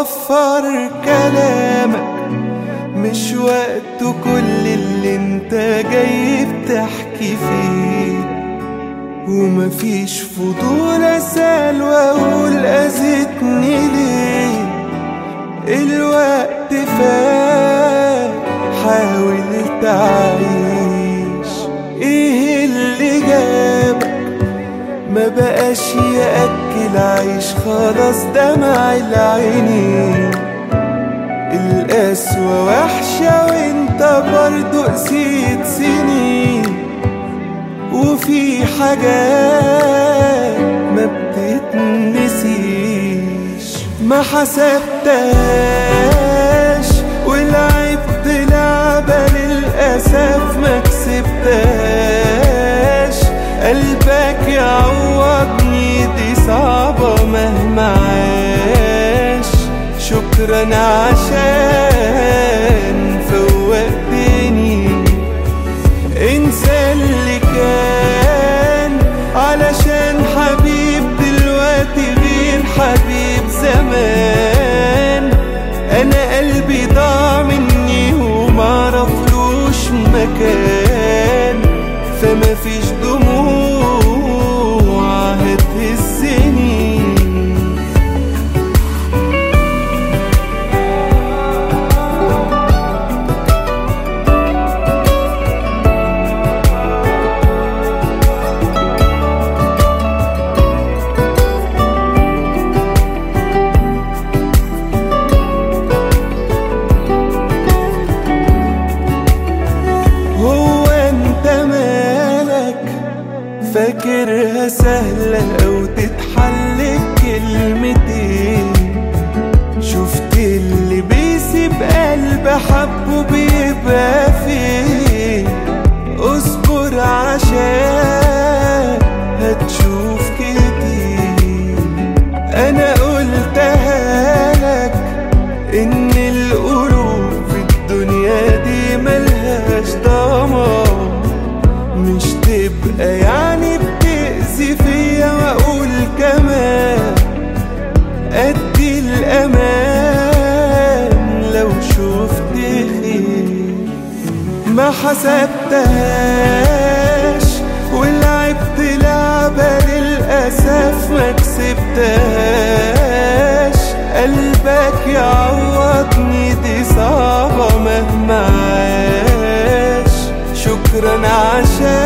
وفر كلامك، مش وقته كل اللي انت جاي بتحكي فيه. ومفيش فضول اسأل واقول اذيتني ليه، الوقت فات حاول تعيش. ايه اللي جابك ما بقاش يأكل عيش، خلاص دمع العينين. القسوة وحشة وانت برضو قسيت سنين، وفي حاجات ما بتتنسيش. ما حسبتهاش ولعبت لعبة للأسف ما كسبتهاش. قلبك يعوضني دي صعبة مهما عاش. شكرا عشان فوقتني، انسى اللي كان علشان حبيب دلوقتي غير حبيب زمان. انا قلبي ضاع مني ومعرفلوش مكان، فما فيش دموع هتهزني. فاكرها سهلة أو تتحل بكلمتين. شفت اللي بيسيب قلب حبه بيبقى فين. اصبر عشان هتشوف كتير. أنا قلتها لك إن القلوب في الدنيا دي ملهاش ضمان. مش تبقى يعني بتأذي فيا واقول كمان ادي الامان لو شفت خير. ما حسبتهاش ولعبت لعبة للأسف ما كسبتهاش. قلبك يعوضني دي صعبة مهما عاش. شكرا عشان